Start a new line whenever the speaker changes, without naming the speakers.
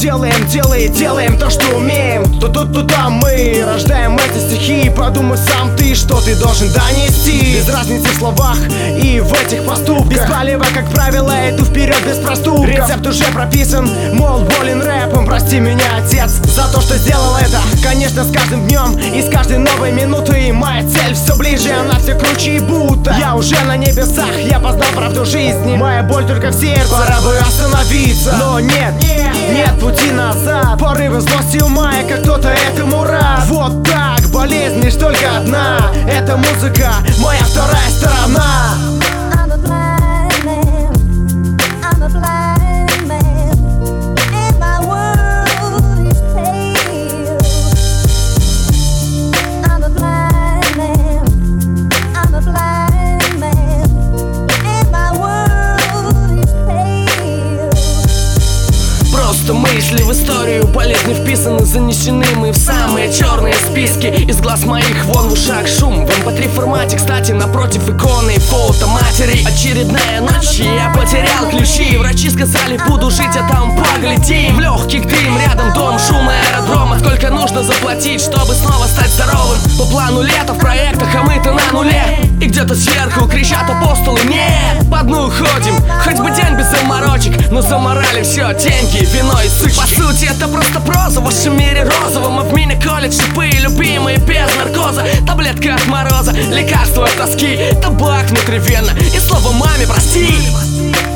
делаем то, что умеем. То тут, то там мы рождаем эти стихи. Подумай сам ты, что ты должен донести. Без разницы в словах и в этих поступках. Без палева, как правило, иду вперед без проступков. Рецепт уже прописан, мол, болен рэпом. Прости меня, отец, за то, что сделал это. Конечно, с каждым днем и с каждой новой минутой моя цель все ближе, она все круче и будто я уже на небесах, я познал правду жизни. Моя боль только в сердце, пора бы остановиться. Но нет пути назад. Порывы злости ума, и как кто-то этому рад. Вот так, болезнь лишь только одна. Это музыка, моя вторая сторона.
Мысли в историю болезни вписаны, занесены мы в самые черные списки. Из глаз моих вон в ушах шум. В MP3 формате, кстати, напротив иконы фото матери. Очередная ночь, я потерял ключи. Врачи сказали, буду жить, а там погляди. В легких дым, рядом дом, шум аэродрома. Сколько нужно заплатить, чтобы снова стать здоровым? По плану лета в проектах, а мы-то на нуле. И где-то сверху кричат апостолы: нет, по дну ходим, хоть бы день без заморочек. Но заморали все деньги, вино и сучки. По сути это просто проза, в вашем мире розовом. А в мини колледж шипы, любимые без наркоза. Таблетка от мороза, лекарство от тоски, табак внутривенно и слово маме прости.